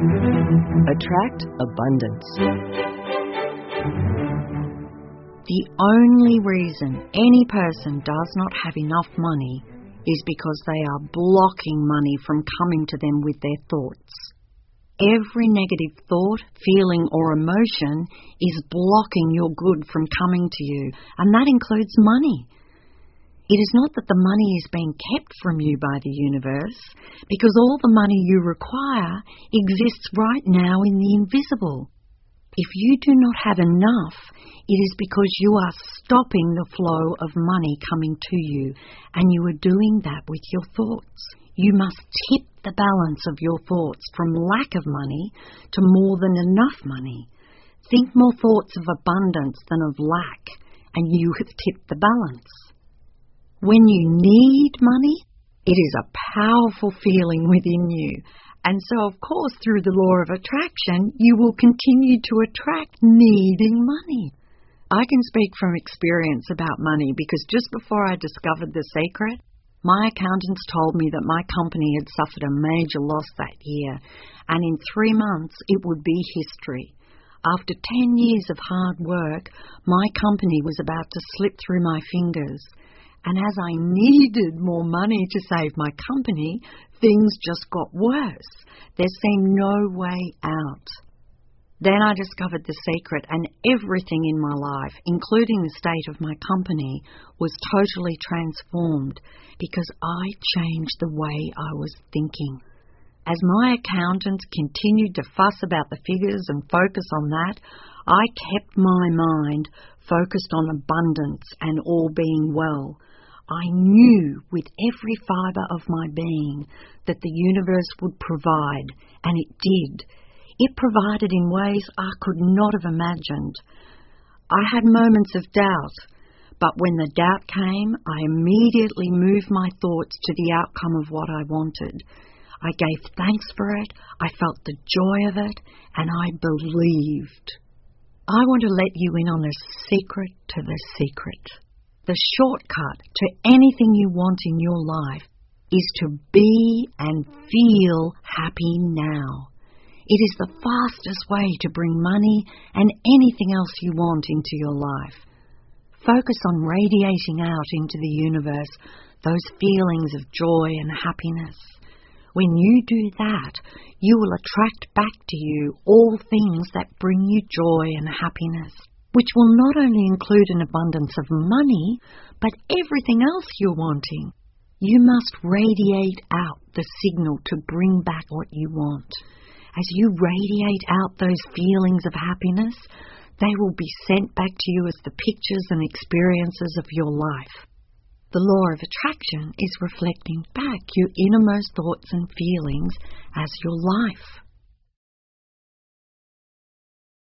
Attract abundance. The only reason any person does not have enough money is because they are blocking money from coming to them with their thoughts. Every negative thought, feeling or emotion is blocking your good from coming to you, and that includes money. It is not that the money is being kept from you by the universe, because all the money you require exists right now in the invisible. If you do not have enough, it is because you are stopping the flow of money coming to you, and you are doing that with your thoughts. You must tip the balance of your thoughts from lack of money to more than enough money. Think more thoughts of abundance than of lack, and you have tipped the balance. When you need money, it is a powerful feeling within you. And so, of course, through the law of attraction, you will continue to attract needing money. I can speak from experience about money because just before I discovered the secret, my accountants told me that my company had suffered a major loss that year, and in 3 months it would be history. After 10 years of hard work, my company was about to slip through my fingers. And as I needed more money to save my company, things just got worse. There seemed no way out. Then I discovered the secret, and everything in my life, including the state of my company, was totally transformed because I changed the way I was thinking. As my accountants continued to fuss about the figures and focus on that, I kept my mind focused on abundance and all being well. I knew with every fibre of my being that the universe would provide, and it did. It provided in ways I could not have imagined. I had moments of doubt, but when the doubt came, I immediately moved my thoughts to the outcome of what I wanted. I gave thanks for it, I felt the joy of it, and I believed. I want to let you in on the secret to the secret. The shortcut to anything you want in your life is to be and feel happy now. It is the fastest way to bring money and anything else you want into your life. Focus on radiating out into the universe those feelings of joy and happiness. When you do that, you will attract back to you all things that bring you joy and happiness, which will not only include an abundance of money, but everything else you're wanting. You must radiate out the signal to bring back what you want. As you radiate out those feelings of happiness, they will be sent back to you as the pictures and experiences of your life. The law of attraction is reflecting back your innermost thoughts and feelings as your life.